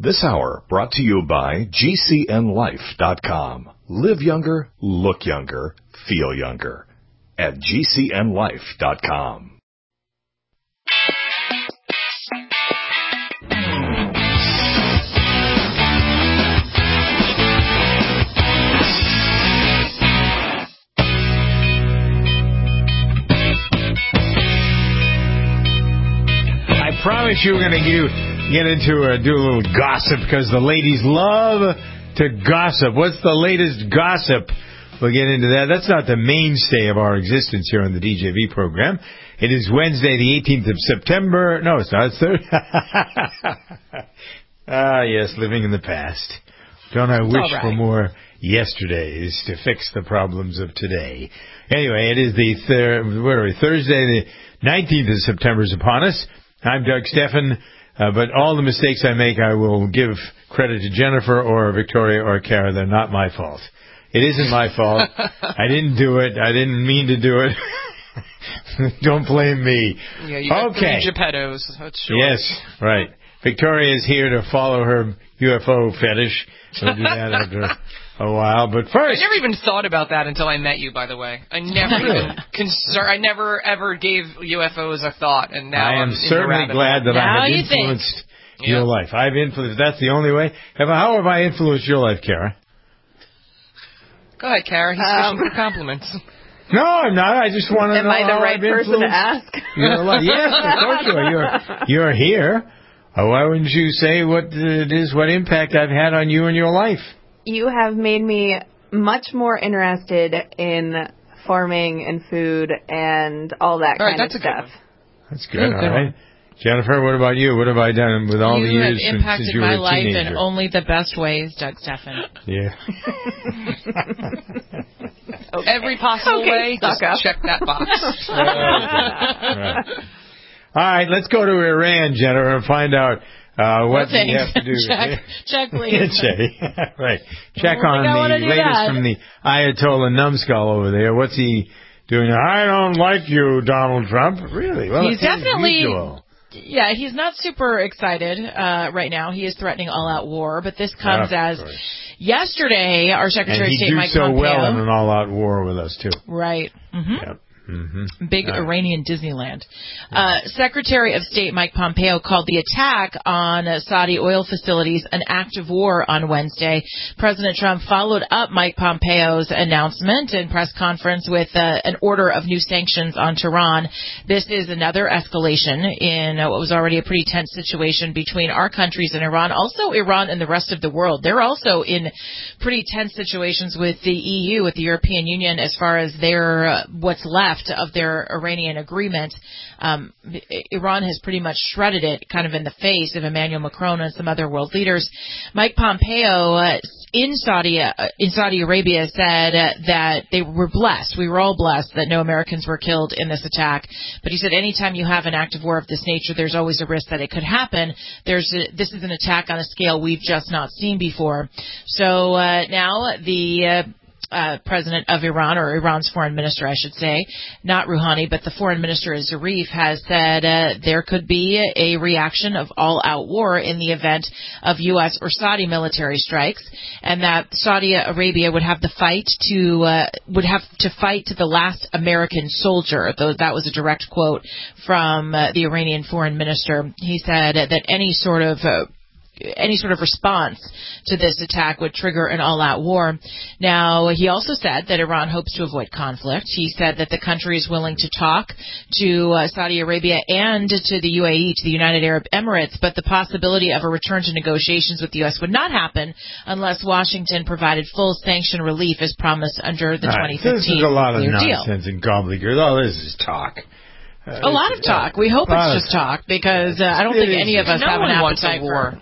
This hour brought to you by GCNLife.com. Live younger, look younger, feel younger. At GCNLife.com. I promise you we're going to get into do a little gossip because the ladies love to gossip. What's the latest gossip? We'll get into that. That's not the mainstay of our existence here on the DJV program. It is Wednesday, the 18th of September. No, it's not. It's Thursday. Yes, living in the past. Don't I wish for more yesterdays to fix the problems of today? Anyway, it is the Thursday, the 19th of September is upon us. I'm Doug Steffen. But all the mistakes I make, I will give credit to Jennifer or Victoria or Kara. They're not my fault. It isn't my fault. I didn't do it. I didn't mean to do it. Don't blame me. Yeah, you got three Geppettos. That's sure. Yes, right. Victoria is here to follow her UFO fetish. We'll do that after a while. But first, I never even thought about that until I met you. By the way, I never even I never ever gave UFOs a thought, and now I am certainly glad that I have influenced your life. I've influenced. That's the only way. How have I influenced your life, Kara? Go ahead, Kara. He's fishing for compliments. No, I'm not. I just want to know. Am I the right person to ask? Yes, of course you are. You're here. Why wouldn't you say what it is, what impact I've had on you and your life? You have made me much more interested in farming and food and all that kind of stuff. That's good. All right. Jennifer, what about you? What have I done with all the years since you were a teenager? You have impacted my life in only the best ways, Doug Steffen. Yeah. Every possible way, just check that box. Right. All right, let's go to Iran, Jennifer, and find out what we have to do. Check, please. Right. Check on the latest from the Ayatollah numbskull over there. What's he doing? I don't like you, Donald Trump. Really? Well, he's definitely... Yeah, he's not super excited right now. He is threatening all-out war, but this comes as yesterday our Secretary of State Mike Pompeo... And he do so well in an all-out war with us, too. Right. Mm-hmm. Yep. Mm-hmm. Big Iranian Disneyland. Secretary of State Mike Pompeo called the attack on Saudi oil facilities an act of war on Wednesday. President Trump followed up Mike Pompeo's announcement and press conference with an order of new sanctions on Tehran. This is another escalation in what was already a pretty tense situation between our countries and Iran. Also, Iran and the rest of the world. They're also in pretty tense situations with the EU, with the European Union, as far as their what's left of their Iranian agreement. Iran has pretty much shredded it kind of in the face of Emmanuel Macron and some other world leaders. Mike Pompeo in Saudi Arabia said that they were blessed. We were all blessed that no Americans were killed in this attack. But he said anytime you have an active war of this nature, there's always a risk that it could happen. This is an attack on a scale we've just not seen before. So now the president of Iran, or Iran's foreign minister, I should say, not Rouhani, but the foreign minister Zarif, has said there could be a reaction of all-out war in the event of U.S. or Saudi military strikes, and that Saudi Arabia would have to fight to the last American soldier. Though that was a direct quote from the Iranian foreign minister. He said that any sort of response to this attack would trigger an all-out war. Now, he also said that Iran hopes to avoid conflict. He said that the country is willing to talk to Saudi Arabia and to the UAE, to the United Arab Emirates, but the possibility of a return to negotiations with the U.S. would not happen unless Washington provided full sanction relief as promised under the 2015 This is a lot of deal. Nonsense and gobbledygook. All this is talk. A lot of talk. We hope it's just talk because I don't think any of us have an appetite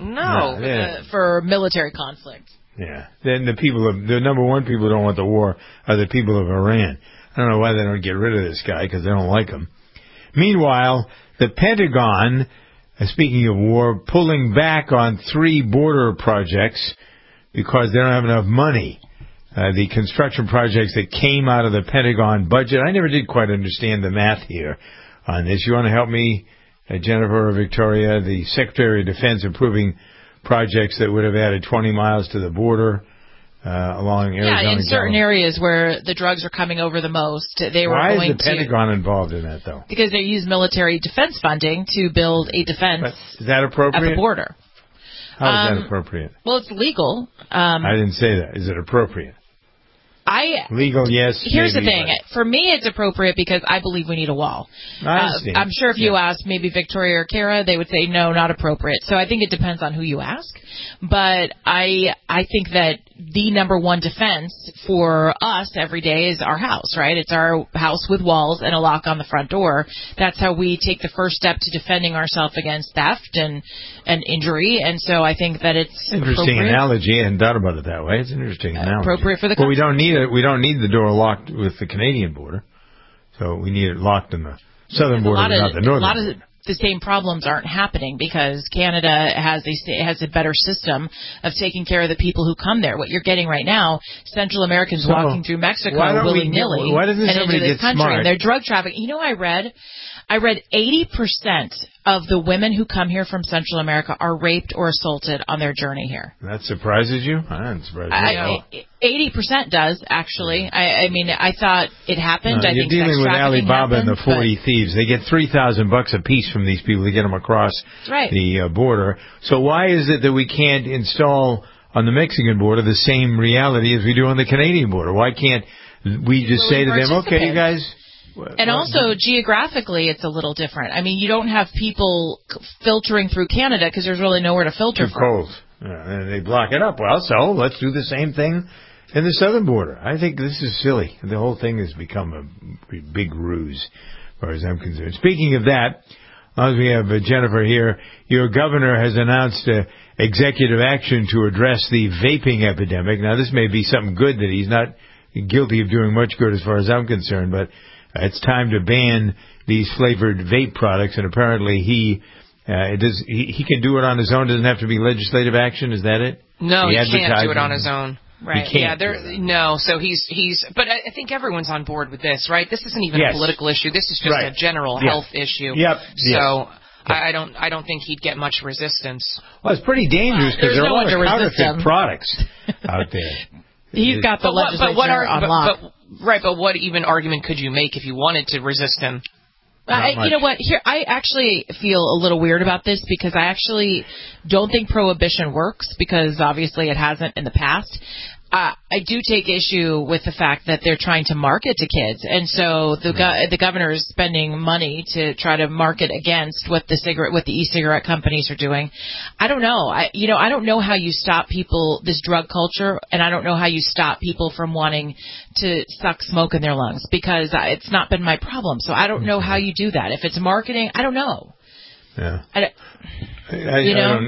for military conflict. Yeah. Then the number one people who don't want the war are the people of Iran. I don't know why they don't get rid of this guy because they don't like him. Meanwhile, the Pentagon, speaking of war, pulling back on 3 border projects because they don't have enough money. The construction projects that came out of the Pentagon budget. I never did quite understand the math here on this. You want to help me, Jennifer or Victoria? The Secretary of Defense approving projects that would have added 20 miles to the border along Arizona. Yeah, in certain areas where the drugs are coming over the most, they were Why going to... is the Pentagon involved in that, though? Because they use military defense funding to build a defense is that appropriate? at the border. How is that appropriate? Well, it's legal. I didn't say that. Is it appropriate? Legal, yes. Here's maybe, the thing. For me, it's appropriate because I believe we need a wall. I understand. I'm sure if you asked maybe Victoria or Kara, they would say no, not appropriate. So I think it depends on who you ask. But I think that the number one defense for us every day is our house, right? It's our house with walls and a lock on the front door. That's how we take the first step to defending ourselves against theft and injury. And so I think that it's interesting analogy. I hadn't thought about it that way. It's an interesting analogy. Appropriate for the country. Well, we don't need it. We don't need the door locked with the Canadian border. So we need it locked in the southern border, not the northern border. The same problems aren't happening because Canada has a better system of taking care of the people who come there. What you're getting right now, Central Americans walking through Mexico willy-nilly and into this country, smart? And they're drug trafficking. You know, I read 80% of the women who come here from Central America are raped or assaulted on their journey here. That surprises you? I'm surprised. 80% does, actually. I mean, I thought it happened. You're dealing with Alibaba and the 40 thieves. They get $3,000 a piece from these people to get them across the border. So why is it that we can't install on the Mexican border the same reality as we do on the Canadian border? Why can't we just say to them, okay, you guys... And also, geographically, it's a little different. I mean, you don't have people filtering through Canada because there's really nowhere to filter from. Too cold. And they block it up. Well, so let's do the same thing in the southern border. I think this is silly. The whole thing has become a big ruse, as far as I'm concerned. Speaking of that, as we have Jennifer here, your governor has announced executive action to address the vaping epidemic. Now, this may be something good that he's not guilty of doing much good as far as I'm concerned, but it's time to ban these flavored vape products, and apparently he can do it on his own. Doesn't have to be legislative action. Is that it? No, he can't do it on his own. Right. No. So he's. But I think everyone's on board with this, right? This isn't even a political issue. This is just a general health issue. Yep. So. I don't think he'd get much resistance. Well, it's pretty dangerous because there are a lot of counterfeit products out there. He's got the legislature on lock. But what even argument could you make if you wanted to resist him? You know what? Here, I actually feel a little weird about this because I actually don't think prohibition works because obviously it hasn't in the past. I do take issue with the fact that they're trying to market to kids, and so the governor is spending money to try to market against what the e-cigarette companies are doing. I don't know. I don't know how you stop people, this drug culture, and I don't know how you stop people from wanting to suck smoke in their lungs because it's not been my problem. So I don't know how you do that. If it's marketing, I don't know. Yeah. I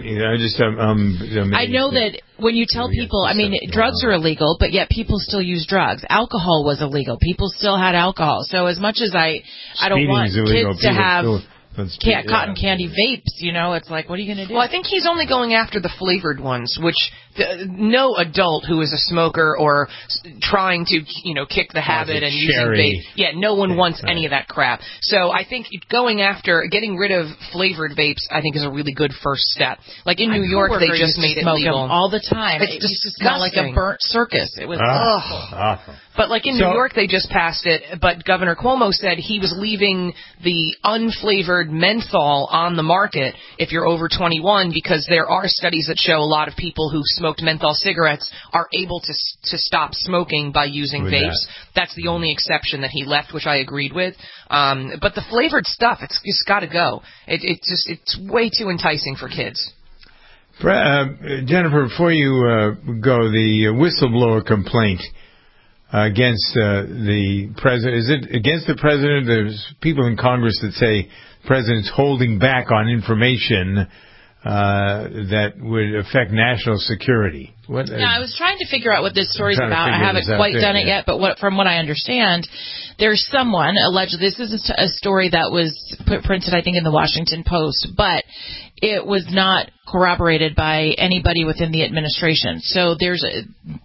know that when you tell people, I mean, drugs are illegal, but yet people still use drugs. Alcohol was illegal. People still had alcohol. So as much as I don't want kids to have cotton candy vapes, it's like, what are you going to do? Well, I think he's only going after the flavored ones, which no adult who is a smoker or trying to, kick the habit and using vape, no one wants any of that crap. So I think getting rid of flavored vapes, I think is a really good first step. Like in New York, they just made it legal all the time. It used to smell like a burnt circus. It was awful. But like in New York, they just passed it. But Governor Cuomo said he was leaving the unflavored menthol on the market if you're over 21 because there are studies that show a lot of people who smoked menthol cigarettes are able to stop smoking by using vapes. That's the only exception that he left, which I agreed with. But the flavored stuff, it's got to go. It's way too enticing for kids. Jennifer, before you go, the whistleblower complaint against the president. Is it against the president? There's people in Congress that say the president's holding back on information that would affect national security. I was trying to figure out what this story's about. I haven't quite done it yet, but from what I understand, there's someone allegedly. This is a story that was printed, I think, in the Washington Post, but it was not corroborated by anybody within the administration. So there's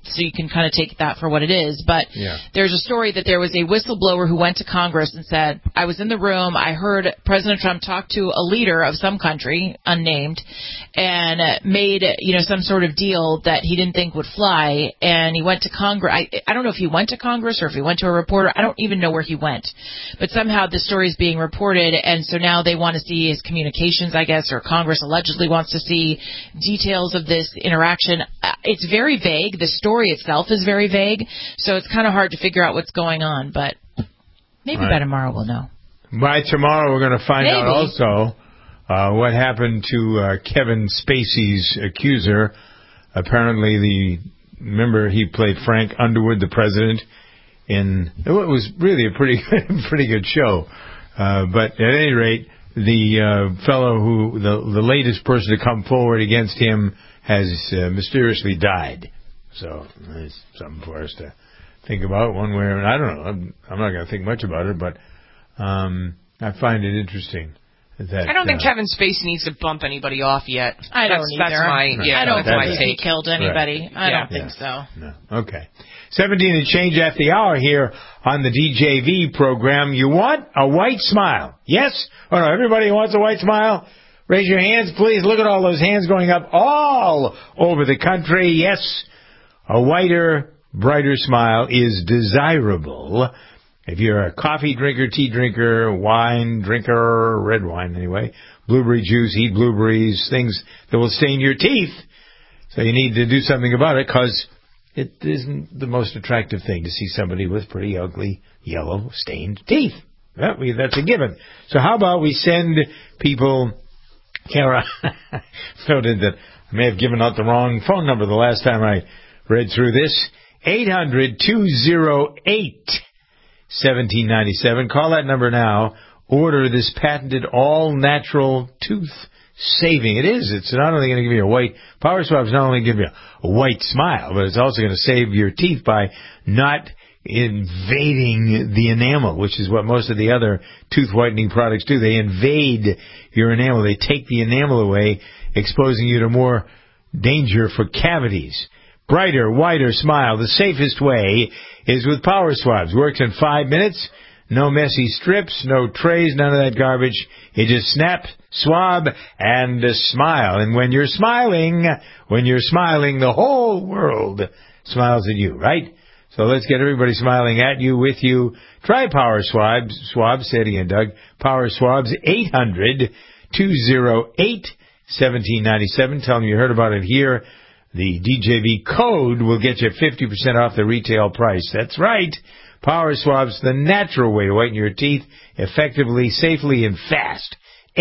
so you can kind of take that for what it is. But there's a story that there was a whistleblower who went to Congress and said, I was in the room, I heard President Trump talk to a leader of some country, unnamed, and made, some sort of deal that he didn't think would fly, and he went to Congress. I don't know if he went to Congress or if he went to a reporter. I don't even know where he went. But somehow the story is being reported, and so now they want to see his communications, I guess, or Congress allegedly wants to see details of this interaction. It's very vague. The story itself is very vague, so it's kind of hard to figure out what's going on, but maybe by tomorrow we'll know. By tomorrow we're going to find out also what happened to Kevin Spacey's accuser. Apparently remember he played Frank Underwood, the president, in what was really a pretty good show. But at any rate, the fellow who, the latest person to come forward against him has mysteriously died. So it's something for us to think about one way or another. I don't know. I'm not going to think much about it, but I find it interesting. I don't think Kevin Spacey needs to bump anybody off yet. I don't either. I don't think he killed anybody. Right. I don't think so. No. Okay. 17 and change after the hour here on the DJV program. You want a white smile? Yes? Oh, no, everybody wants a white smile? Raise your hands, please. Look at all those hands going up all over the country. Yes, a whiter, brighter smile is desirable. If you're a coffee drinker, tea drinker, wine drinker, red wine anyway, blueberry juice, eat blueberries, things that will stain your teeth. So you need to do something about it, because it isn't the most attractive thing to see somebody with pretty ugly, yellow, stained teeth. That's a given. So how about we send people... Kara noted that I may have given out the wrong phone number the last time I read through this. 800-208-1797. Call that number now. Order this patented all-natural tooth saving. It is. It's not only going to give you a white... Power Swab's not only give you a white smile, but it's also going to save your teeth by not invading the enamel, which is what most of the other tooth whitening products do. They invade your enamel. They take the enamel away, exposing you to more danger for cavities. Brighter, whiter smile. The safest way is with Power Swabs. Works in 5 minutes. No messy strips, no trays, none of that garbage. You just snap, swab, and smile. And when you're smiling, the whole world smiles at you, right? So let's get everybody smiling at you, with you. Try Power Swabs. Say it again, Doug. Power Swabs, 800-208-1797. Tell them you heard about it here. The DJV code will get you 50% off the retail price. That's right. Power Swabs, the natural way to whiten your teeth effectively, safely, and fast.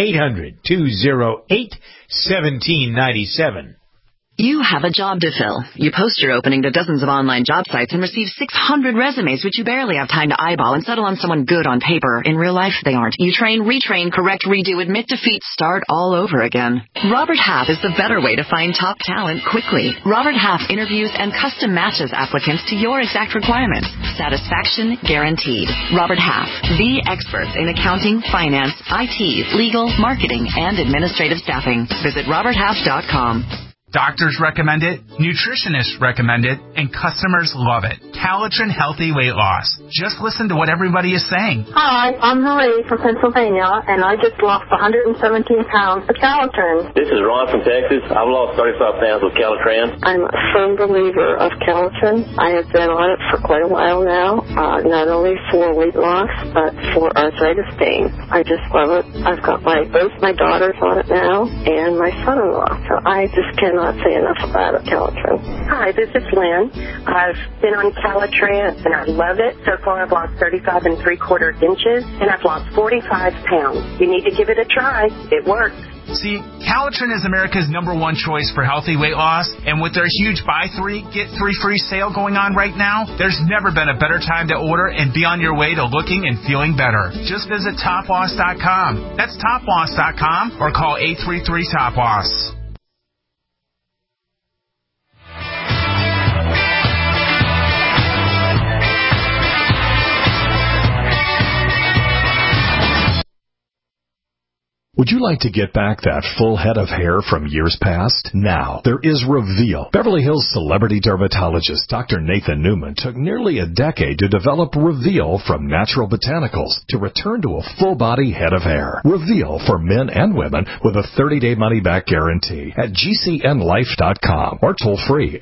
800-208-1797. You have a job to fill. You post your opening to dozens of online job sites and receive 600 resumes, which you barely have time to eyeball and settle on someone good on paper. In real life, they aren't. You train, retrain, correct, redo, admit defeat, start all over again. Robert Half is the better way to find top talent quickly. Robert Half interviews and custom matches applicants to your exact requirements. Satisfaction guaranteed. Robert Half, the experts in accounting, finance, IT, legal, marketing, and administrative staffing. Visit roberthalf.com. Doctors recommend it, nutritionists recommend it, and customers love it. Calitrin Healthy Weight Loss. Just listen to what everybody is saying. Hi, I'm Marie from Pennsylvania, and I just lost 117 pounds with Calitrin. This is Ron from Texas. I've lost 35 pounds with Calitrin. I'm a firm believer of Calitrin. I have been on it for quite a while now, not only for weight loss, but for arthritis pain. I just love it. I've got both my daughters on it now, and my son-in-law, so I just cannot say enough about it, Calitrin. Hi, this is Lynn. I've been on Calitrin, and I love it. So far, I've lost 35 3/4 inches, and I've lost 45 pounds. You need to give it a try. It works. See, Calitrin is America's #1 choice for healthy weight loss, and with their huge buy 3, get 3 free sale going on right now, there's never been a better time to order and be on your way to looking and feeling better. Just visit toploss.com. That's toploss.com, or call 833-TOP-LOSS. Would Would you like to get back that full head of hair from years past? Now, there is Reveal. Beverly Hills celebrity dermatologist Dr. Nathan Newman took nearly a decade to develop Reveal from natural botanicals to return to a full-body head of hair. Reveal for men and women with a 30-day money-back guarantee at GCNlife.com or toll-free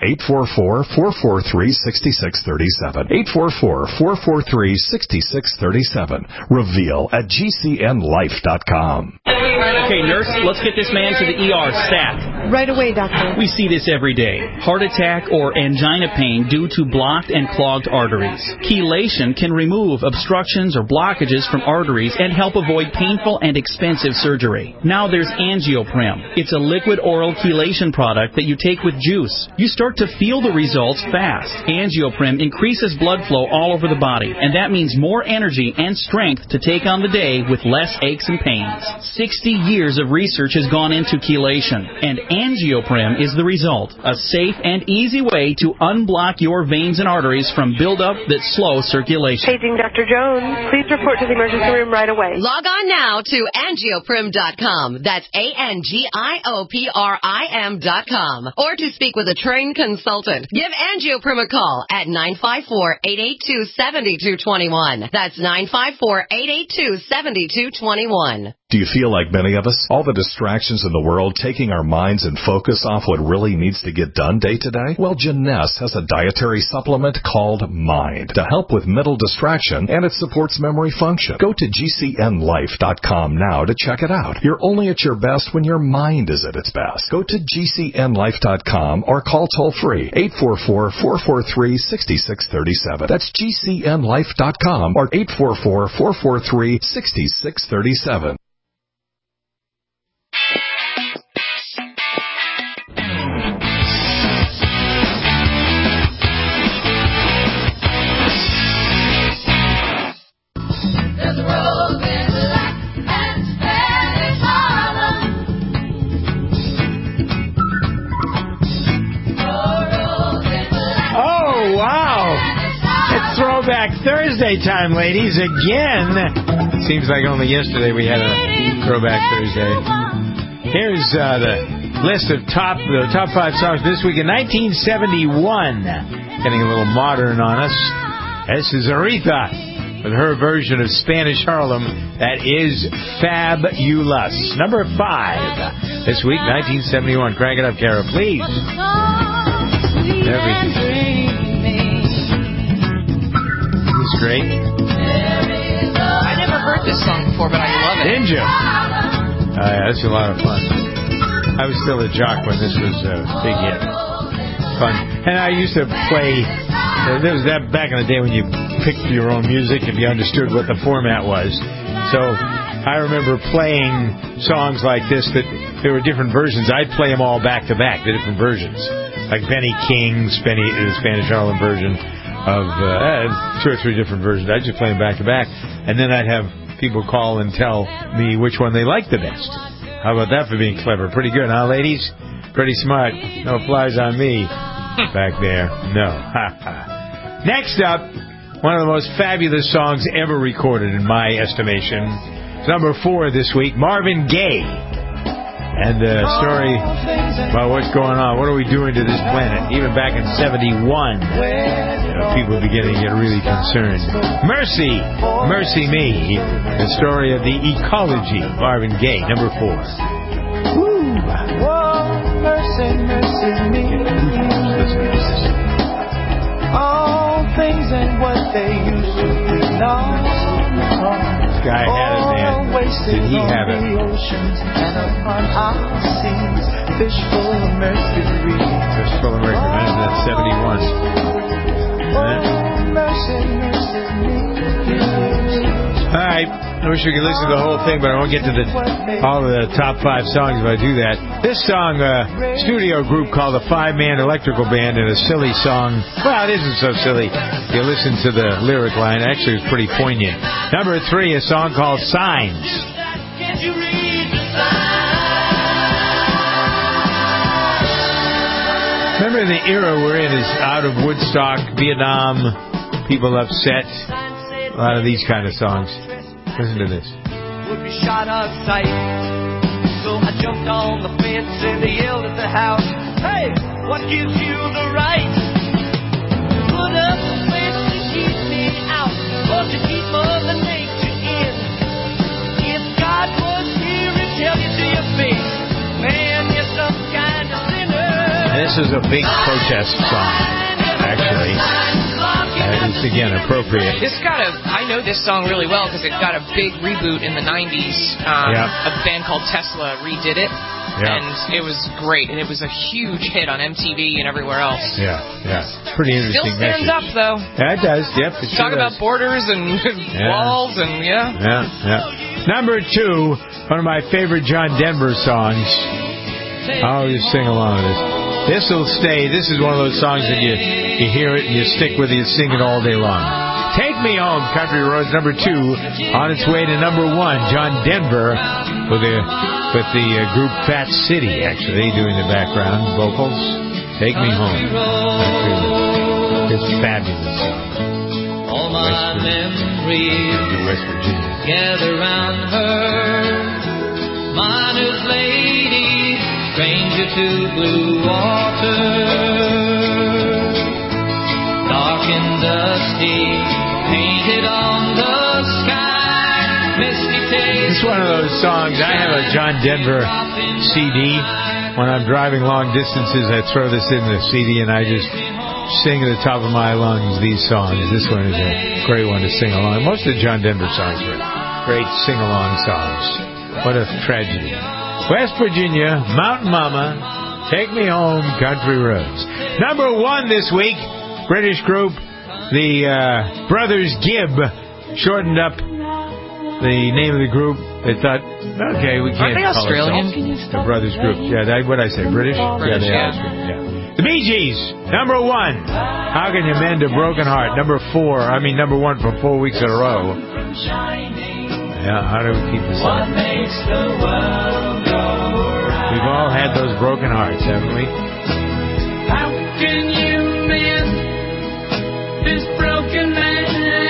844-443-6637. 844-443-6637. Reveal at GCNlife.com. Okay, nurse, let's get this man to the ER stat. Right away, doctor. We see this every day. Heart attack or angina pain due to blocked and clogged arteries. Chelation can remove obstructions or blockages from arteries and help avoid painful and expensive surgery. Now there's Angioprim. It's a liquid oral chelation product that you take with juice. You start to feel the results fast. Angioprim increases blood flow all over the body, and that means more energy and strength to take on the day with less aches and pains. 60 years of research has gone into chelation, and Angioprim is the result. A safe and easy way to unblock your veins and arteries from buildup that slow circulation. Paging Dr. Jones. Please report to the emergency room right away. Log on now to Angioprim.com. That's ANGIOPRIM.com. Or to speak with a trained consultant. Give Angioprim a call at 954-882-7221. That's 954-882-7221. Do you feel like many of us? All the distractions in the world taking our minds and focus off what really needs to get done day to day? Well, Jeunesse has a dietary supplement called Mind to help with mental distraction, and it supports memory function. Go to GCNlife.com now to check it out. You're only at your best when your mind is at its best. Go to GCNlife.com or call toll-free 844-443-6637. That's GCNlife.com or 844-443-6637. Throwback Thursday time, ladies, again. Seems like only yesterday we had a Throwback Thursday. Here's the list of the top 5 songs this week in 1971. Getting a little modern on us. This is Aretha with her version of Spanish Harlem. That is Fabulous. Number 5 this week, 1971. Crank it up, Kara, please. Everything. Great. I never heard this song before, but I love it. Didn't you? Yeah, that's a lot of fun. I was still a jock when this was a big hit. Fun. And I used to play, there was that back in the day when you picked your own music if you understood what the format was. So I remember playing songs like this that there were different versions. I'd play them all back to back, the different versions. Like Benny King's Spanish Harlem version of 2 or 3 different versions. I'd just play them back to back, and then I'd have people call and tell me which one they liked the best. How about that for being clever? Pretty good, huh, ladies? Pretty smart. No flies on me back there. No. Next up, one of the most fabulous songs ever recorded, in my estimation. Number 4 this week, Marvin Gaye. And the story about what's going on. What are we doing to this planet? Even back in 71, people beginning to get really concerned. Mercy, Mercy Me. The story of the ecology. Marvin Gaye, number 4. Woo. Whoa, mercy, mercy me. All things ain't what they used to be. No. This guy had it, man. Did he have it? Fish full of mercury. Fish full of mercury. Imagine that, 71. All right. I wish we could listen to the whole thing, but I won't get to all of the top 5 songs if I do that. This song, studio group called the 5-Man Electrical Band, and a silly song. Well, it isn't so silly. You listen to the lyric line. Actually, it's pretty poignant. Number 3, a song called Signs. Can't you read the signs? Remember the era we're in is out of Woodstock, Vietnam, people upset. A lot of these kind of songs. Listen to this. Would be shot of sight. So I jumped on the fence and they yelled at the house, "Hey, what gives you the right? Put up the fence to keep me out, or to keep Mother Nature in? If God was here and tell you to your face, man, you're some kind of sinner." This is a big protest song, actually. It's, again, appropriate. I know this song really well because it got a big reboot in the 90s. A band called Tesla redid it. Yeah. And it was great. And it was a huge hit on MTV and everywhere else. Yeah. It's pretty interesting. Still stands message. up, though. Yeah, it does. Yep. Talk about borders and walls and, Yeah. Number 2, one of my favorite John Denver songs. I'll just sing along with this. This will stay. This is one of those songs that you hear it and you stick with it, you sing it all day long. Take Me Home, Country Roads, number 2, on its way to number 1. John Denver with the group Fat City, actually, doing the background vocals. Take Me Home. It's a fabulous song. All my memories West Virginia. gather round her, miner's lady, stranger to blue water, dark and dusty, painted on the sky, misty taste. It's one of those songs. I have a John Denver CD. When I'm driving long distances, I throw this in the CD and I just sing at the top of my lungs these songs. This one is a great one to sing along. Most of the John Denver songs were great sing-along songs. What a tragedy. West Virginia, Mountain Mama, Take Me Home, Country Roads. Number 1 this week, British group, the Brothers Gibb, shortened up the name of the group. They thought, okay, we can't call Australian? The Brothers Group. Yeah, what did I say, British? British, they are. Yeah. The Bee Gees, number 1. How Can You Mend a Broken Heart? Number 1 for 4 weeks in a row. Yeah, how do we keep this up? We've all had those broken hearts, haven't we? How can you mend this broken man?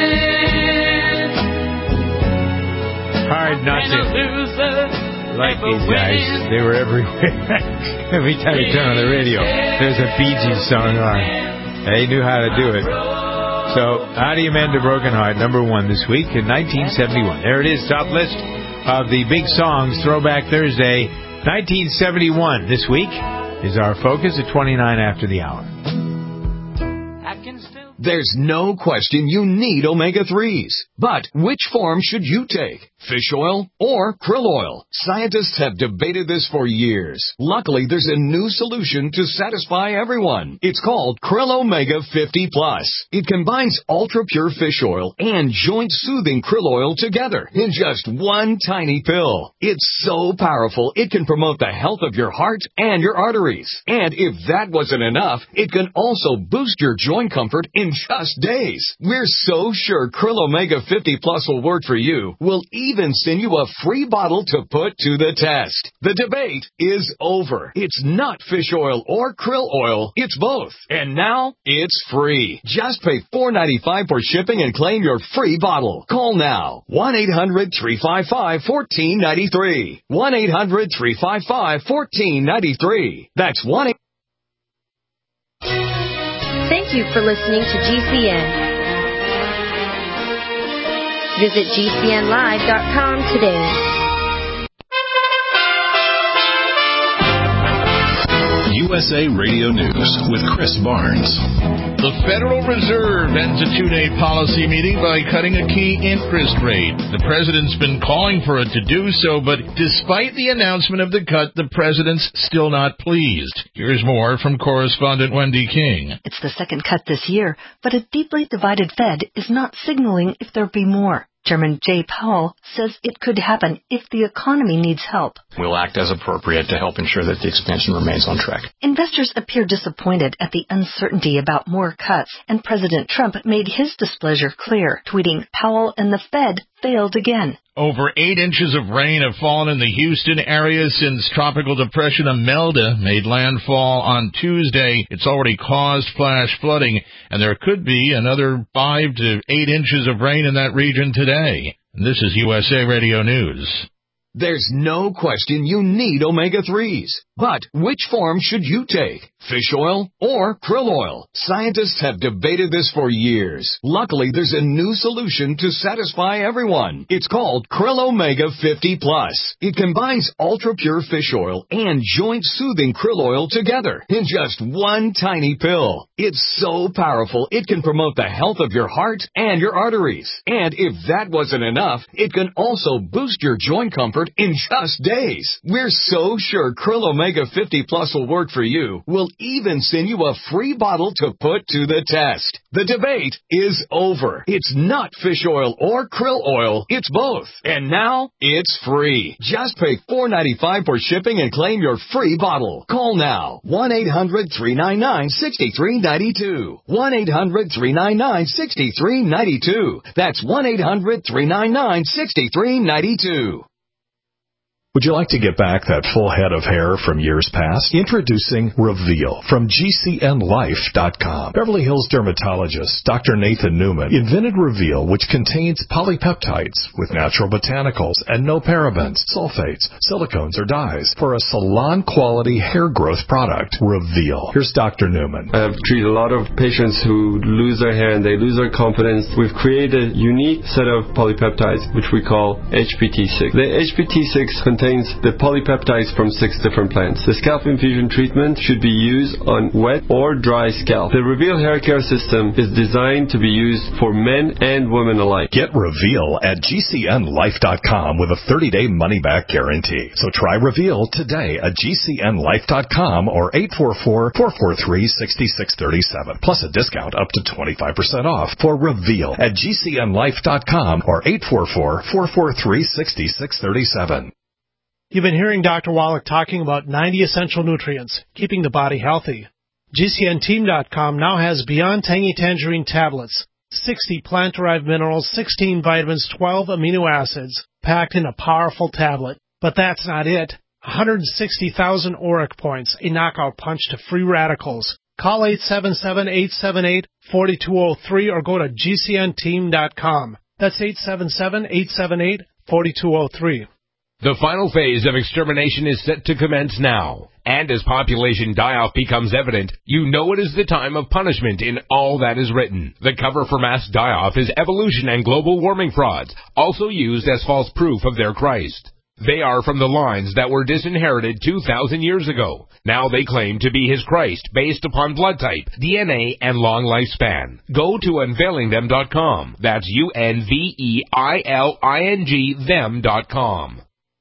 Hard not to like these guys. They were everywhere. Every time you turn on the radio, there's a Bee Gees song on. They knew how to do it. So, How Do You Mend a Broken Heart, number 1 this week in 1971. There it is, top list of the big songs, Throwback Thursday, 1971. This week is our focus at 29 after the hour. There's no question you need omega-3s. But which form should you take? Fish oil or krill oil? Scientists have debated this for years. Luckily, there's a new solution to satisfy everyone. It's called Krill Omega 50 Plus. It combines ultra-pure fish oil and joint-soothing krill oil together in just one tiny pill. It's so powerful, it can promote the health of your heart and your arteries. And if that wasn't enough, it can also boost your joint comfort in just days. We're so sure Krill Omega 50 Plus will work for you. We'll even send you a free bottle to put to the test. The debate is over. It's not fish oil or krill oil. It's both. And now it's free. Just pay $4.95 for shipping and claim your free bottle. Call now. 1-800-355-1493. 1-800-355-1493. That's 1-800. Thank you for listening to GCN. Visit GCNlive.com today. USA Radio News with Chris Barnes. The Federal Reserve ends a two-day policy meeting by cutting a key interest rate. The president's been calling for it to do so, but despite the announcement of the cut, the president's still not pleased. Here's more from correspondent Wendy King. It's the second cut this year, but a deeply divided Fed is not signaling if there'll be more. Chairman Jay Powell says it could happen if the economy needs help. We'll act as appropriate to help ensure that the expansion remains on track. Investors appear disappointed at the uncertainty about more cuts, and President Trump made his displeasure clear, tweeting, "Powell and the Fed failed again." Over 8 inches of rain have fallen in the Houston area since Tropical Depression Imelda made landfall on Tuesday. It's already caused flash flooding, and there could be another 5 to 8 inches of rain in that region today. And this is USA Radio News. There's no question you need omega-3s. But which form should you take? Fish oil or krill oil? Scientists have debated this for years. Luckily, there's a new solution to satisfy everyone. It's called Krill Omega 50 Plus. It combines ultra-pure fish oil and joint-soothing krill oil together in just one tiny pill. It's so powerful, it can promote the health of your heart and your arteries. And if that wasn't enough, it can also boost your joint comfort in just days. We're so sure Krill Omega 50 Plus will work for you. We'll even send you a free bottle to put to the test. The debate is over. It's not fish oil or krill oil. It's both. And now, it's free. Just pay $4.95 for shipping and claim your free bottle. Call now. 1-800-399-6392. 1-800-399-6392. That's 1-800-399-6392. Would you like to get back that full head of hair from years past? Introducing Reveal from GCNLife.com. Beverly Hills dermatologist Dr. Nathan Newman invented Reveal, which contains polypeptides with natural botanicals and no parabens, sulfates, silicones, or dyes for a salon-quality hair growth product. Reveal. Here's Dr. Newman. I've treated a lot of patients who lose their hair and they lose their confidence. We've created a unique set of polypeptides, which we call HPT6. The HPT6 contains the polypeptides from 6 different plants. The scalp infusion treatment should be used on wet or dry scalp. The Reveal hair care system is designed to be used for men and women alike. Get Reveal at GCNLife.com with a 30-day money-back guarantee. So try Reveal today at GCNLife.com or 844-443-6637. Plus a discount up to 25% off for Reveal at GCNLife.com or 844-443-6637. You've been hearing Dr. Wallach talking about 90 essential nutrients, keeping the body healthy. GCNteam.com now has Beyond Tangy Tangerine tablets, 60 plant-derived minerals, 16 vitamins, 12 amino acids, packed in a powerful tablet. But that's not it. 160,000 auric points, a knockout punch to free radicals. Call 877-878-4203 or go to GCNteam.com. That's 877-878-4203. The final phase of extermination is set to commence now. And as population die-off becomes evident, you know it is the time of punishment in all that is written. The cover for mass die-off is evolution and global warming frauds, also used as false proof of their Christ. They are from the lines that were disinherited 2,000 years ago. Now they claim to be his Christ based upon blood type, DNA, and long lifespan. Go to unveilingthem.com. That's UNVEILING them.com.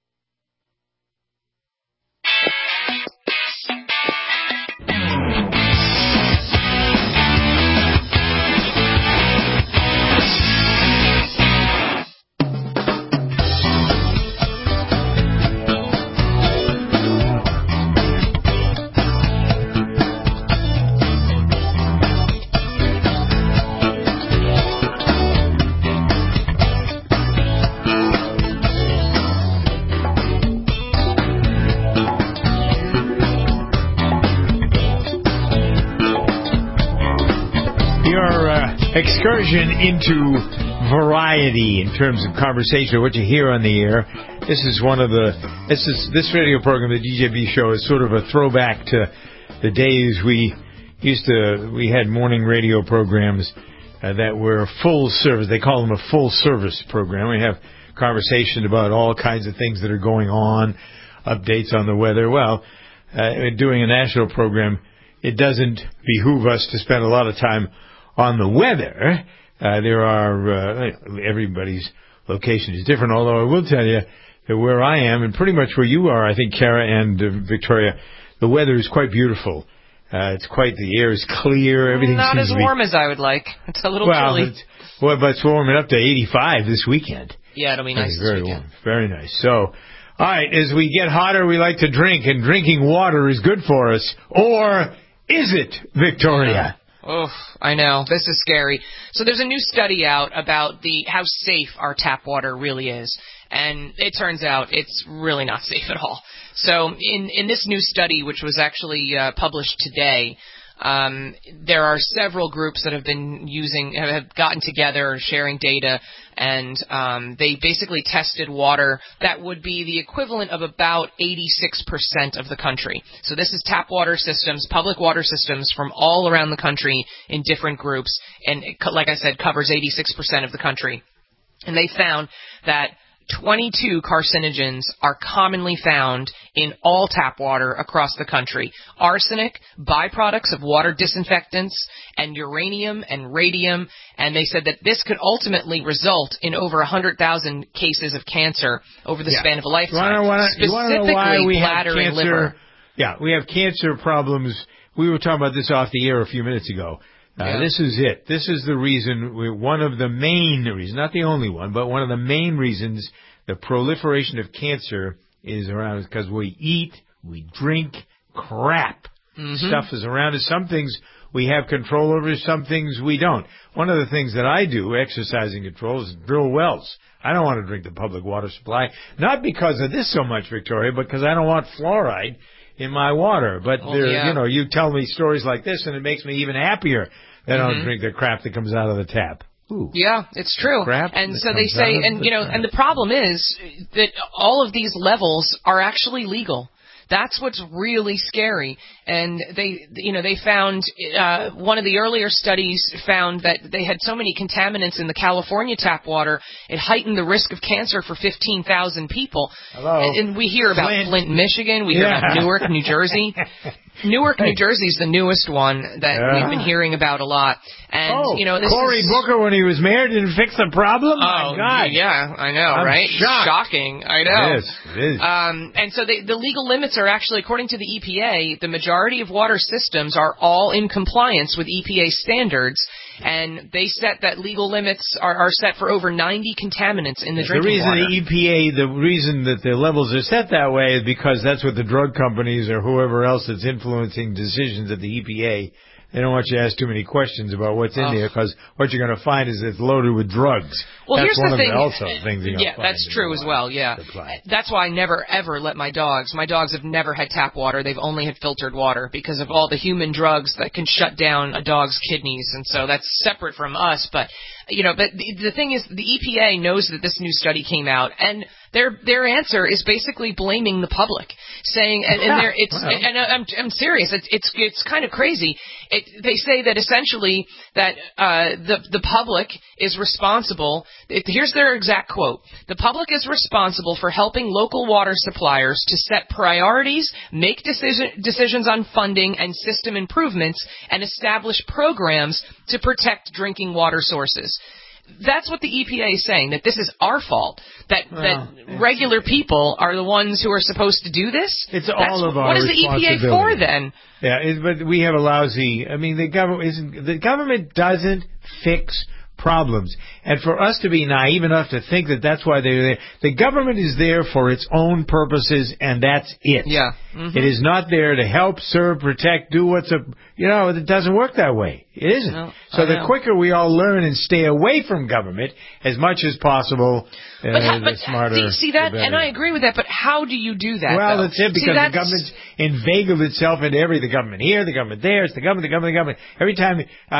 Excursion into variety in terms of conversation, what you hear on the air. This radio program, the DJB show, is sort of a throwback to the days we had morning radio programs that were full service. They call them a full service program. We have conversation about all kinds of things that are going on, updates on the weather. Well, doing a national program, it doesn't behoove us to spend a lot of time on the weather. There are, everybody's location is different, although I will tell you that where I am, and pretty much where you are, I think, Kara and Victoria, the weather is quite beautiful. The air is clear, everything not seems as warm as I would like. It's a little chilly. But it's warming up to 85 this weekend. Yeah, it'll be nice this very weekend. Warm. Very nice. So, all right, as we get hotter, we like to drink, and drinking water is good for us. Or is it, Victoria? Oh, I know. This is scary. So there's a new study out about how safe our tap water really is. And it turns out it's really not safe at all. So in this new study, which was actually published today, There are several groups that have gotten together, sharing data, and they basically tested water that would be the equivalent of about 86% of the country. So this is tap water systems, public water systems from all around the country in different groups, and like I said, covers 86% of the country. And they found that 22 carcinogens are commonly found in all tap water across the country. Arsenic, byproducts of water disinfectants, and uranium and radium. And they said that this could ultimately result in over 100,000 cases of cancer over the span of a lifetime. You want to know why we have bladder and cancer? liver. Yeah, we have cancer problems. We were talking about this off the air a few minutes ago. This is it. This is the reason, one of the main reasons, not the only one, but one of the main reasons the proliferation of cancer is around us, because we eat, we drink crap. Stuff is around us. Some things we have control over, some things we don't. One of the things that I do, exercising control, is drill wells. I don't want to drink the public water supply, not because of this so much, Victoria, but because I don't want fluoride in my water. But you tell me stories like this, and it makes me even happier that I don't drink the crap that comes out of the tap. Ooh. Yeah, it's true. And so they say, and the problem is that all of these levels are actually legal. That's what's really scary. And they found, one of the earlier studies found that they had so many contaminants in the California tap water, it heightened the risk of cancer for 15,000 people. Hello. And we hear about Flint, Michigan. We hear about Newark, New Jersey. Newark, New Jersey is the newest one that we've been hearing about a lot. And, this Cory Booker, when he was mayor, didn't fix the problem? My God. Yeah, I know, I'm right? shocked. Shocking. I know. Yes, it is. And so the legal limits are actually, according to the EPA, the majority of water systems are all in compliance with EPA standards. And they set that legal limits are set for over 90 contaminants in the drinking water. The reason that the levels are set that way is because that's what the drug companies or whoever else that's influencing decisions at the EPA, they don't want you to ask too many questions about what's in there, because what you're going to find is it's loaded with drugs. Well, that's here's the thing. Things you're yeah, that's true as well. Yeah, that's why I never ever let my dogs. My dogs have never had tap water. They've only had filtered water because of all the human drugs that can shut down a dog's kidneys, and so that's separate from us. But but the thing is, the EPA knows that this new study came out, and their answer is basically blaming the public, saying, and I'm serious. It's kind of crazy. They say that essentially that the public is responsible. Here's their exact quote: "The public is responsible for helping local water suppliers to set priorities, make decisions on funding and system improvements, and establish programs to protect drinking water sources." That's what the EPA is saying, that this is our fault, that regular people are the ones who are supposed to do this. It's all of our What is the EPA for then? Yeah, but we have a lousy. I mean, the government doesn't fix problems, and for us to be naive enough to think that that's why they're there. The government is there for its own purposes, and that's it. Yeah. It is not there to help, serve, protect, do what's it doesn't work that way. It isn't. No, so the quicker we all learn and stay away from government as much as possible, the smarter. See that, the better. and I agree with that. But how do you do that? Well, though? that's it, because the government's inveigled itself into the government here, the government there. It's the government. Every time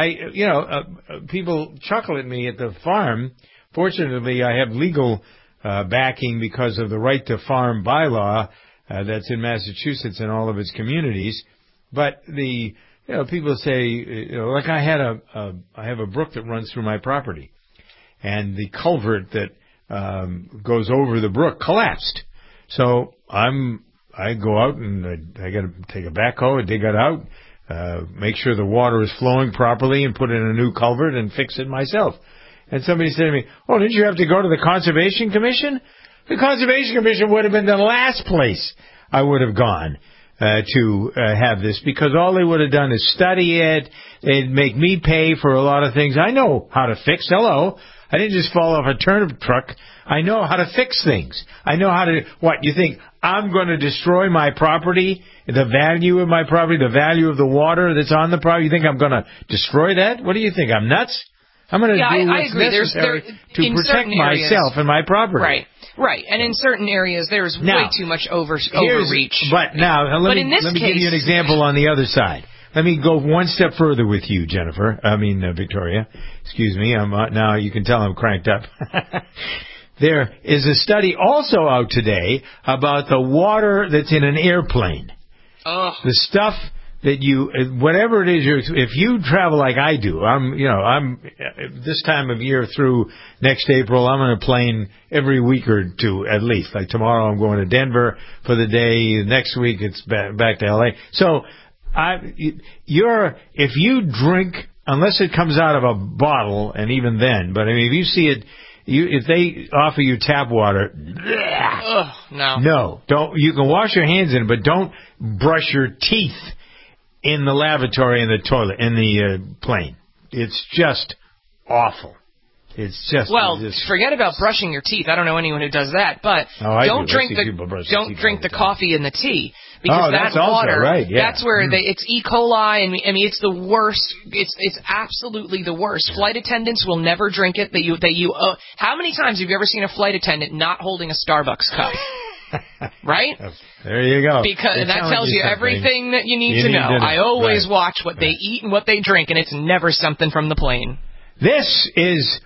people chuckle at me at the farm. Fortunately, I have legal backing because of the right to farm bylaw that's in Massachusetts and all of its communities. But people say, like I have a brook that runs through my property, and the culvert that goes over the brook collapsed. So I go out and I got to take a backhoe and dig it out, make sure the water is flowing properly, and put in a new culvert and fix it myself. And somebody said to me, "Oh, didn't you have to go to the Conservation Commission?" The Conservation Commission would have been the last place I would have gone to have this, because all they would have done is study it. They'd make me pay for a lot of things. I know how to fix. Hello. I didn't just fall off a turnip truck. I know how to fix things. I know how to... What, you think I'm going to destroy my property, the value of my property, the value of the water that's on the property? You think I'm going to destroy that? What do you think? I'm nuts? I'm going to do what's necessary to protect myself and my property. Right. And in certain areas, there's way too much overreach. But let me give you an example on the other side. let me go one step further with you, Victoria. Excuse me. Now you can tell I'm cranked up. There is a study also out today about the water that's in an airplane. Oh. The stuff that whatever it is, if you travel like I do, I'm this time of year through next April, I'm on a plane every week or two at least. Like tomorrow I'm going to Denver for the day. Next week it's back to LA. So if you drink, unless it comes out of a bottle, and even then, but I mean, if you see it, if they offer you tap water, no, don't. You can wash your hands in it, but don't brush your teeth in the lavatory, in the toilet, in the plane. It's just awful. It's just forget about brushing your teeth. I don't know anyone who does that, but don't drink the coffee and the tea, because that water, that's where it's E. coli, and I mean it's the worst. It's absolutely the worst. Flight attendants will never drink it. How many times have you ever seen a flight attendant not holding a Starbucks cup? Right? There you go. Because that tells you everything that you need to know. I always watch what they eat and what they drink, and it's never something from the plane. This is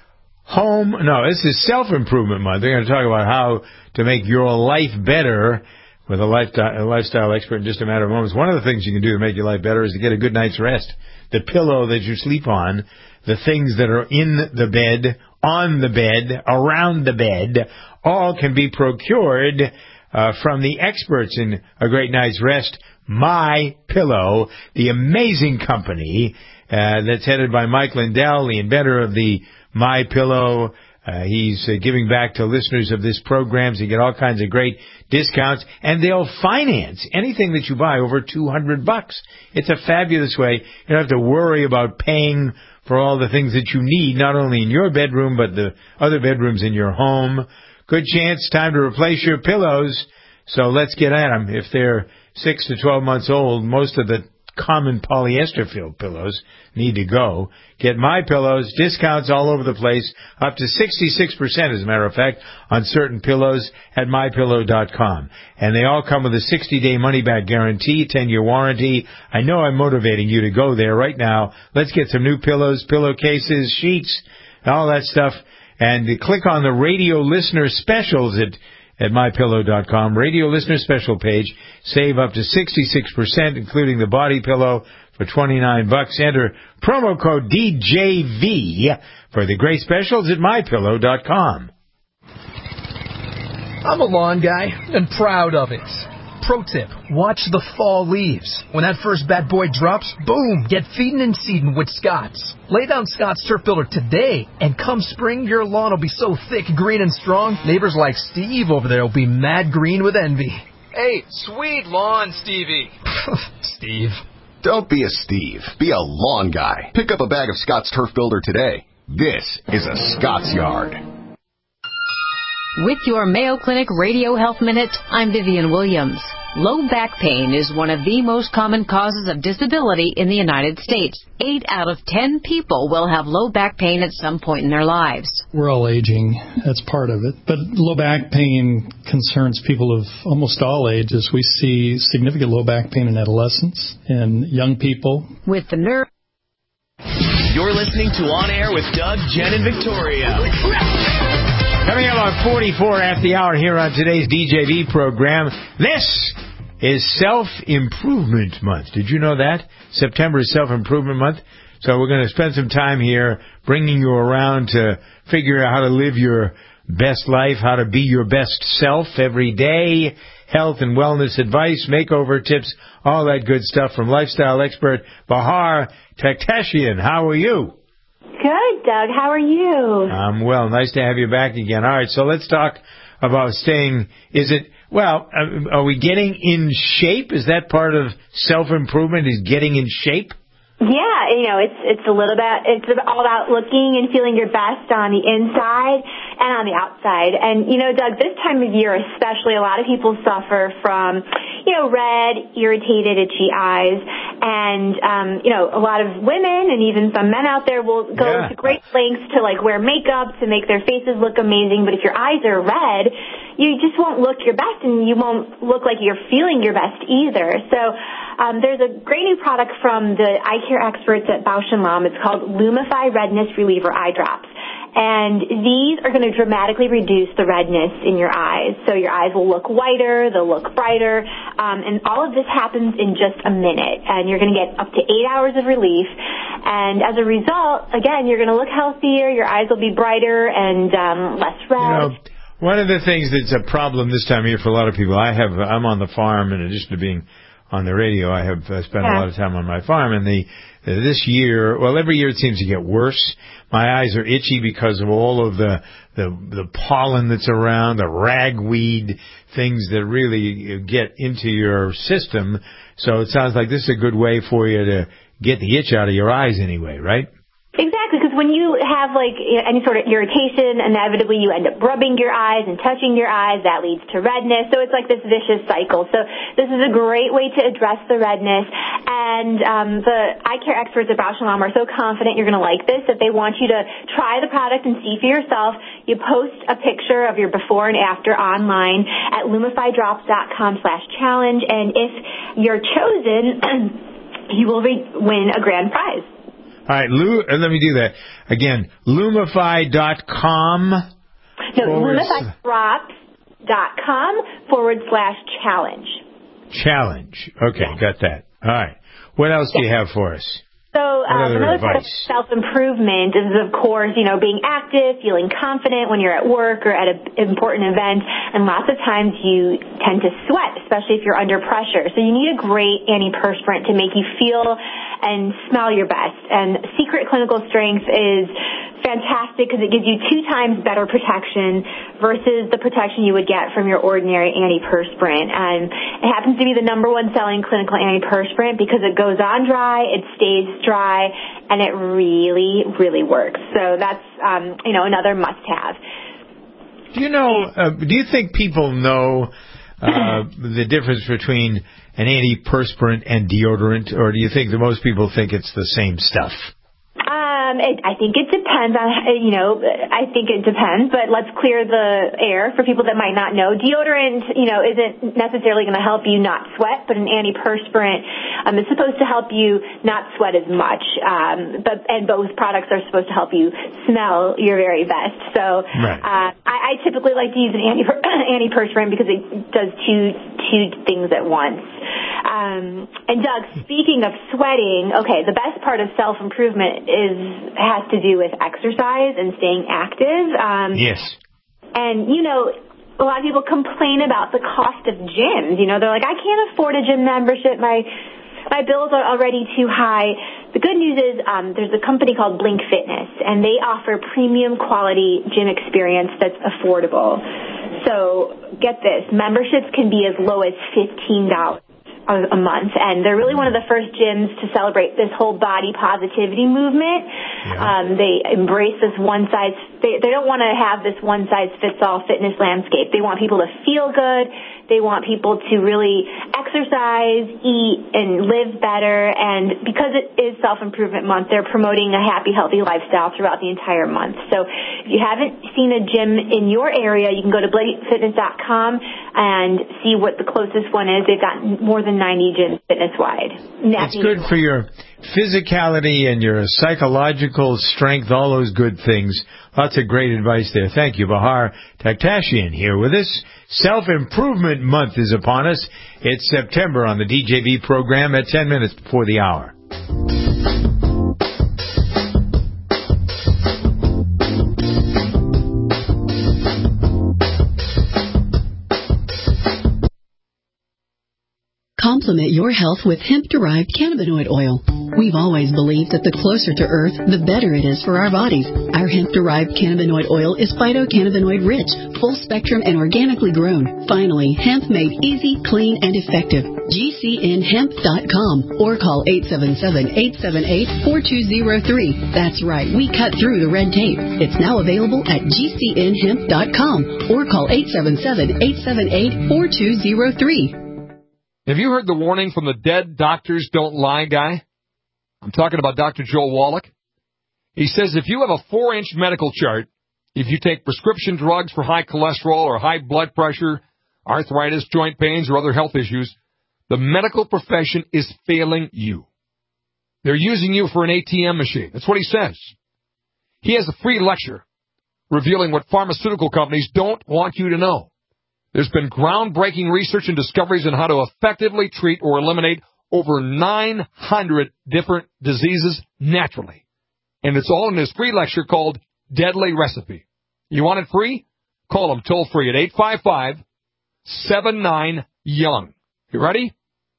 this is Self-Improvement Month. We're going to talk about how to make your life better with a lifestyle expert in just a matter of moments. One of the things you can do to make your life better is to get a good night's rest. The pillow that you sleep on, the things that are in the bed, on the bed, around the bed, all can be procured from the experts in a great night's rest. My Pillow, the amazing company that's headed by Mike Lindell, the inventor of the My Pillow. He's giving back to listeners of this program. So you get all kinds of great discounts, and they'll finance anything that you buy over $200. It's a fabulous way. You don't have to worry about paying for all the things that you need, not only in your bedroom, but the other bedrooms in your home. Good chance, time to replace your pillows. So let's get at them. If they're 6 to 12 months old, most of the common polyester-filled pillows need to go. Get My Pillows, discounts all over the place, up to 66%, as a matter of fact, on certain pillows at MyPillow.com. And they all come with a 60-day money-back guarantee, 10-year warranty. I know I'm motivating you to go there right now. Let's get some new pillows, pillowcases, sheets, all that stuff. And click on the radio listener specials at MyPillow.com. Radio listener special page. Save up to 66%, including the body pillow, for $29. Enter promo code DJV for the great specials at MyPillow.com. I'm a lawn guy and proud of it. Pro tip, watch the fall leaves. When that first bad boy drops, boom, get feeding and seeding with Scott's. Lay down Scott's Turf Builder today, and come spring, your lawn will be so thick, green, and strong, neighbors like Steve over there will be mad green with envy. Hey, sweet lawn, Stevie. Steve. Don't be a Steve. Be a lawn guy. Pick up a bag of Scott's Turf Builder today. This is a Scott's Yard. With your Mayo Clinic Radio Health Minute, I'm Vivian Williams. Low back pain is one of the most common causes of disability in the United States. 8 out of 10 people will have low back pain at some point in their lives. We're all aging. That's part of it. But low back pain concerns people of almost all ages. We see significant low back pain in adolescents and young people. With the nerve. You're listening to On Air with Doug, Jen, and Victoria. Coming up on 44 after the hour here on today's DJV program, this is Self-Improvement Month. Did you know that? September is Self-Improvement Month. So we're going to spend some time here bringing you around to figure out how to live your best life, how to be your best self every day, health and wellness advice, makeover tips, all that good stuff from lifestyle expert Bahar Taktashian. How are you? Good, Doug. How are you? I'm well. Nice to have you back again. All right, so let's talk about staying. Are we getting in shape? Is that part of self-improvement, is getting in shape? Yeah, it's a little bit, it's all about looking and feeling your best on the inside and on the outside. And, Doug, this time of year especially, a lot of people suffer from, red, irritated, itchy eyes. And, a lot of women and even some men out there will go to great lengths to, wear makeup to make their faces look amazing. But if your eyes are red, you just won't look your best, and you won't look like you're feeling your best either. So There's a great new product from the eye care experts at Bausch & Lomb. It's called Lumify Redness Reliever Eye Drops. And these are going to dramatically reduce the redness in your eyes. So your eyes will look whiter, they'll look brighter, and all of this happens in just a minute. And you're going to get up to 8 hours of relief. And as a result, again, you're going to look healthier, your eyes will be brighter and less red. One of the things that's a problem this time of year for a lot of people, I'm on the farm in addition to being on the radio. I have spent a lot of time on my farm, and this year, every year it seems to get worse. My eyes are itchy because of all of the pollen that's around, the ragweed things that really get into your system. So it sounds like this is a good way for you to get the itch out of your eyes anyway, right? Exactly, because when you have any sort of irritation, inevitably you end up rubbing your eyes and touching your eyes. That leads to redness. So it's like this vicious cycle. So this is a great way to address the redness. And the eye care experts at Bausch & Lomb are so confident you're going to like this that they want you to try the product and see for yourself. You post a picture of your before and after online at lumifydrops.com/challenge. And if you're chosen, you will win a grand prize. All right, let me do that. Again, lumify.com. No, lumifydrops.com/challenge. Challenge. Okay, got that. All right. What else do you have for us? So another part of self-improvement is, of course, being active, feeling confident when you're at work or at an important event. And lots of times you tend to sweat, especially if you're under pressure. So you need a great antiperspirant to make you feel and smell your best. And Secret Clinical Strength is fantastic because it gives you 2 times better protection versus the protection you would get from your ordinary antiperspirant. And it happens to be the #1 selling clinical antiperspirant because it goes on dry, it stays dry, and it really, really works. So that's, another must-have. Do you think people know the difference between an antiperspirant and deodorant, or do you think that most people think it's the same stuff? I think it depends on, I think it depends, but let's clear the air for people that might not know. Deodorant, isn't necessarily going to help you not sweat, but an antiperspirant is supposed to help you not sweat as much. And both products are supposed to help you smell your very best. So right. I typically like to use an antiperspirant because it does two things at once. And Doug, speaking of sweating, the best part of self-improvement has to do with exercise and staying active. Yes. And, a lot of people complain about the cost of gyms. They're like, I can't afford a gym membership. My bills are already too high. The good news is there's a company called Blink Fitness, and they offer premium quality gym experience that's affordable. So get this, memberships can be as low as $15 a month, and they're really one of the first gyms to celebrate this whole body positivity movement. Yeah. They embrace this they don't want to have this one-size-fits-all fitness landscape. They want people to feel good. They want people to really exercise, eat, and live better. And because it is Self-Improvement Month, they're promoting a happy, healthy lifestyle throughout the entire month. So if you haven't seen a gym in your area, you can go to BlakeFitness.com and see what the closest one is. They've got more than 90 gyms fitness-wide. It's good for your physicality and your psychological strength, all those good things. Lots of great advice there. Thank you. Bahar Taktashian here with us. Self-Improvement Month is upon us. It's September on the DJV program at 10 minutes before the hour. Complement your health with hemp-derived cannabinoid oil. We've always believed that the closer to Earth, the better it is for our bodies. Our hemp-derived cannabinoid oil is phytocannabinoid-rich, full-spectrum, and organically grown. Finally, hemp made easy, clean, and effective. GCNhemp.com or call 877-878-4203. That's right, we cut through the red tape. It's now available at GCNhemp.com or call 877-878-4203. Have you heard the warning from the dead doctors don't lie guy? I'm talking about Dr. Joel Wallach. He says if you have a 4-inch medical chart, if you take prescription drugs for high cholesterol or high blood pressure, arthritis, joint pains, or other health issues, The medical profession is failing you. They're using you for an ATM machine. That's what he says. He has a free lecture revealing what pharmaceutical companies don't want you to know. There's been groundbreaking research and discoveries on how to effectively treat or eliminate over 900 different diseases naturally. And it's all in his free lecture called Deadly Recipe. You want it free? Call him toll-free at 855-79-YOUNG. You ready?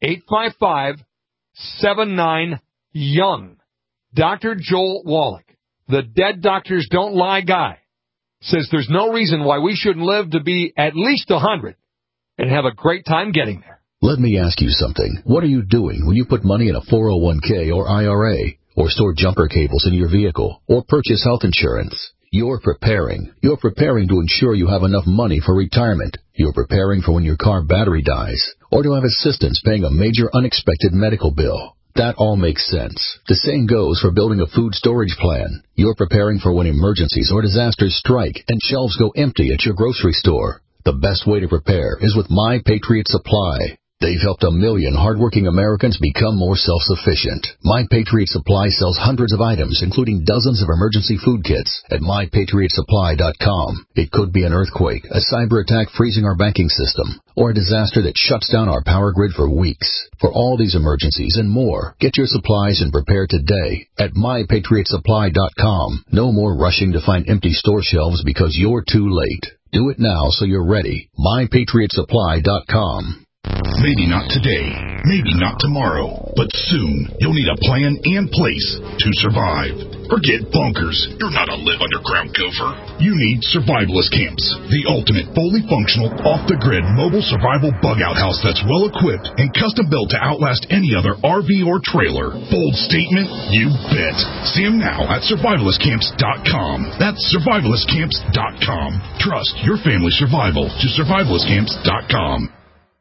855-79-YOUNG. Dr. Joel Wallach, the Dead Doctors Don't Lie guy, says there's no reason why we shouldn't live to be at least 100 and have a great time getting there. Let me ask you something. What are you doing when you put money in a 401k or IRA, or store jumper cables in your vehicle, or purchase health insurance? You're preparing. You're preparing to ensure you have enough money for retirement. You're preparing for when your car battery dies, or to have assistance paying a major unexpected medical bill. That all makes sense. The same goes for building a food storage plan. You're preparing for when emergencies or disasters strike and shelves go empty at your grocery store. The best way to prepare is with My Patriot Supply. They've helped 1 million hardworking Americans become more self-sufficient. My Patriot Supply sells hundreds of items, including dozens of emergency food kits at MyPatriotSupply.com. It could be an earthquake, a cyber attack freezing our banking system, or a disaster that shuts down our power grid for weeks. For all these emergencies and more, get your supplies and prepare today at MyPatriotSupply.com. No more rushing to find empty store shelves because you're too late. Do it now so you're ready. MyPatriotSupply.com. Maybe not today, maybe not tomorrow, but soon you'll need a plan and place to survive. Forget bunkers. You're not a live underground gopher. You need Survivalist Camps, the ultimate fully functional, off-the-grid mobile survival bug-out house that's well-equipped and custom-built to outlast any other RV or trailer. Bold statement? You bet. See them now at survivalistcamps.com. That's survivalistcamps.com. Trust your family's survival to survivalistcamps.com.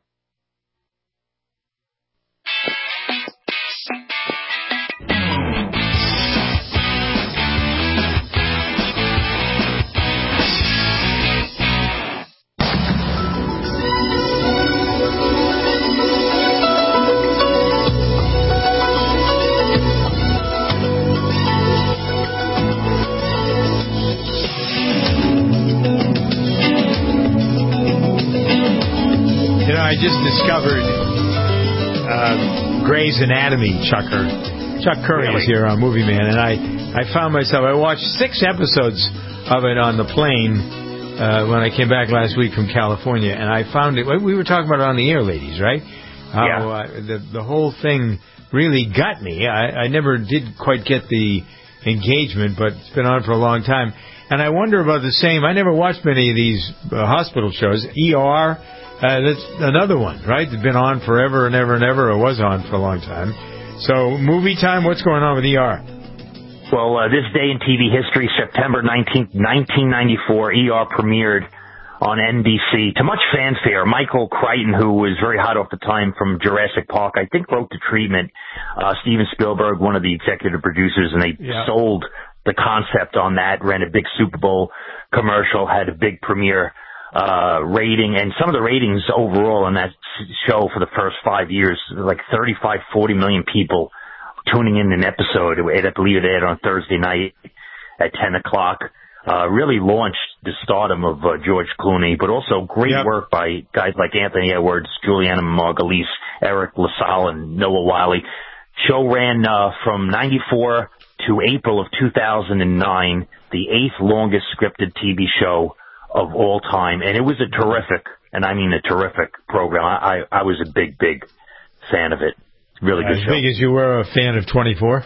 I just discovered Grey's Anatomy, Chuck Curry is here on Movie Man, and I found myself, I watched 6 episodes of it on the plane when I came back last week from California, and I found it, we were talking about it on the air, ladies, right? How the whole thing really got me. I never did quite get the engagement, but it's been on for a long time. And I wonder about the same, I never watched many of these hospital shows. ER, that's another one, right? It's been on forever and ever and ever, or was on for a long time. So, movie time, what's going on with ER? Well, this day in TV history, September 19th, 1994, ER premiered on NBC. To much fanfare, Michael Crichton, who was very hot off the time from Jurassic Park, I think wrote The Treatment. Steven Spielberg, one of the executive producers, and they sold the concept on that, ran a big Super Bowl commercial, had a big premiere rating, and some of the ratings overall on that show for the first 5 years, like 40 million people tuning in an episode. I believe it aired on Thursday night at 10 o'clock. Really launched the stardom of George Clooney, but also great work by guys like Anthony Edwards, Juliana Margulies, Eric LaSalle, and Noah Wiley. Show ran from 94 to April of 2009, the 8th longest scripted TV show of all time, and it was a terrific, and I mean a terrific program. I was a big fan of it. Really good show. As big as you were a fan of 24?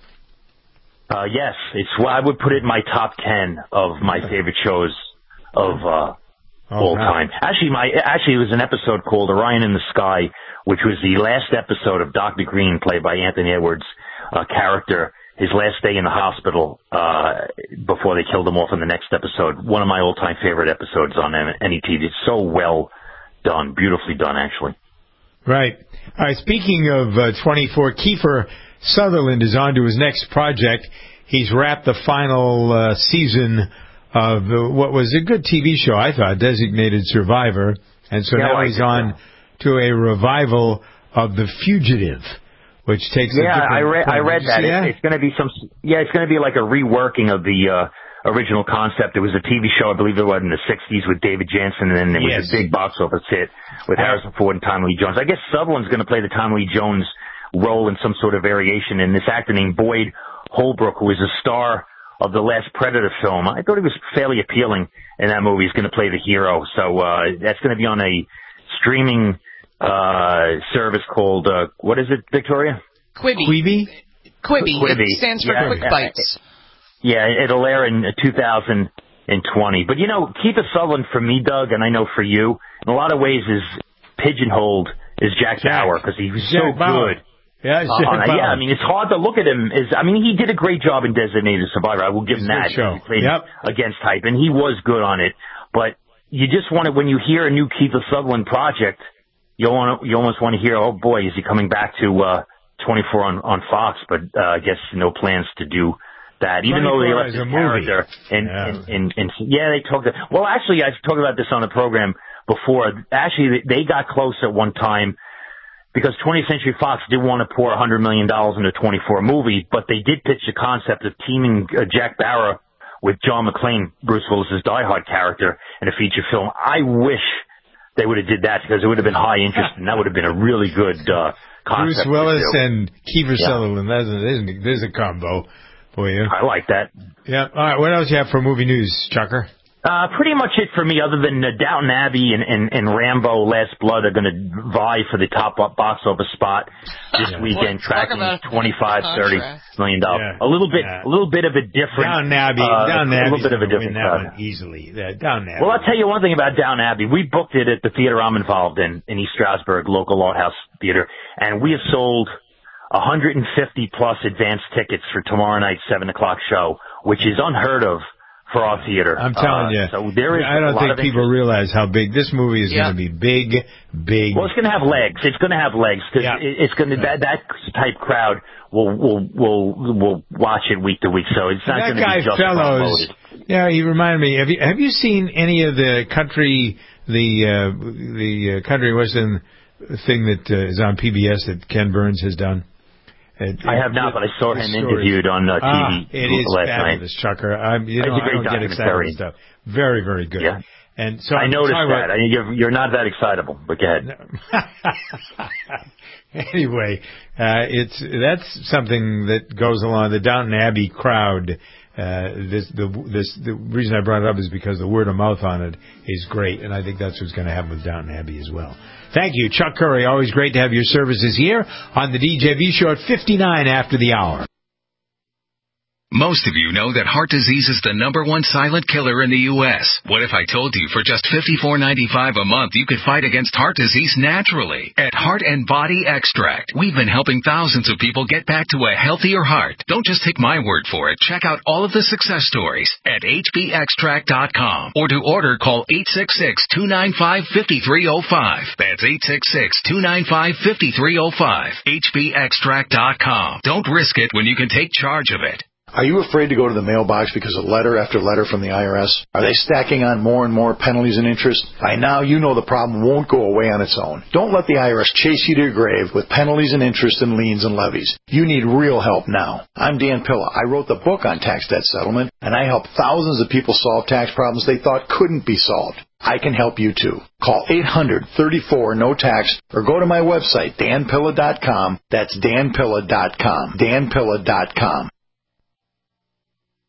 Yes, I would put it in my top 10 of my favorite shows of all time. Actually, it was an episode called Orion in the Sky, which was the last episode of Dr. Green, played by Anthony Edwards' character. His last day in the hospital before they killed him off in the next episode. One of my all-time favorite episodes on any TV. It's so well done, beautifully done, actually. Right. All right, speaking of 24, Kiefer Sutherland is on to his next project. He's wrapped the final season of what was a good TV show, I thought, Designated Survivor. And so now he's on to a revival of The Fugitive, which takes I read that. It's going to be it's going to be like a reworking of the original concept. It was a TV show, I believe it was in the 60s with David Jansen, and then it was a big box office hit with Harrison Ford and Tommy Lee Jones. I guess Sutherland's going to play the Tommy Lee Jones role in some sort of variation, and this actor named Boyd Holbrook, who is a star of the last Predator film, I thought he was fairly appealing in that movie. He's going to play the hero. So that's going to be on a streaming service called, what is it, Victoria? Quibi. Quibi. It stands for Quick Bites. Yeah, it'll air in 2020. But, Kiefer Sutherland for me, Doug, and I know for you, in a lot of ways is pigeonholed as Jack Bauer because he was so good. Yeah, I mean, it's hard to look at him he did a great job in Designated Survivor. I will give him that. Show. He played against type, and he was good on it. But you just want to, when you hear a new Kiefer Sutherland project, you almost want to hear, oh boy, is he coming back to 24 on Fox? But I guess no plans to do that. Even though they left his character, they talked. Well, actually, I've talked about this on the program before. Actually, they got close at one time, because 20th Century Fox did want to pour $100 million into a 24 movie, but they did pitch the concept of teaming Jack Bauer with John McClane, Bruce Willis's Die Hard character, in a feature film. I wish they would have did that, because it would have been high interest, and that would have been a really good concept. Bruce Willis and Kiefer Sutherland, there's a combo for you. I like that. Yeah. All right, what else you have for movie news, Chucker? Pretty much it for me, other than Downton Abbey and Rambo Last Blood are going to vie for the top box office spot this weekend, tracking $25-30 million. Yeah. A little bit of a different. Downton Abbey. A little bit of a different that one easily. Downton Abbey. Well, I'll tell you one thing about Downton Abbey. We booked it at the theater I'm involved in East Stroudsburg, local Law House Theater, and we have sold 150 plus advance tickets for tomorrow night's 7:00 show, which is unheard of for our theater. I'm telling you. So there is I don't think people realize how big this movie is going to be. Big. Well, it's going to have legs. It's going to have legs, because it's going to that type crowd will watch it week to week. So it's not going to be just promoted. Yeah, he reminded me. Have you seen any of the country country western thing that is on PBS that Ken Burns has done? I have not, but I saw him interviewed on TV it is last fabulous, night. Chucker. I don't get excited with stuff. Very, very good. Yeah. And so I noticed that. You're not that excitable, but go ahead. Anyway, that's something that goes along. The Downton Abbey crowd. The reason I brought it up is because the word of mouth on it is great, and I think that's what's going to happen with Downton Abbey as well. Thank you, Chuck Curry. Always great to have your services here on the DJV Show at 59 after the hour. Most of you know that heart disease is the #1 silent killer in the U.S. What if I told you for just $54.95 a month you could fight against heart disease naturally? At Heart and Body Extract, we've been helping thousands of people get back to a healthier heart. Don't just take my word for it. Check out all of the success stories at hbextract.com. Or to order, call 866-295-5305. That's 866-295-5305. hbextract.com. Don't risk it when you can take charge of it. Are you afraid to go to the mailbox because of letter after letter from the IRS? Are they stacking on more and more penalties and interest? By now, you know the problem won't go away on its own. Don't let the IRS chase you to your grave with penalties and interest and liens and levies. You need real help now. I'm Dan Pilla. I wrote the book on tax debt settlement, and I help thousands of people solve tax problems they thought couldn't be solved. I can help you too. Call 800-34-NO-TAX or go to my website, danpilla.com. That's danpilla.com. danpilla.com.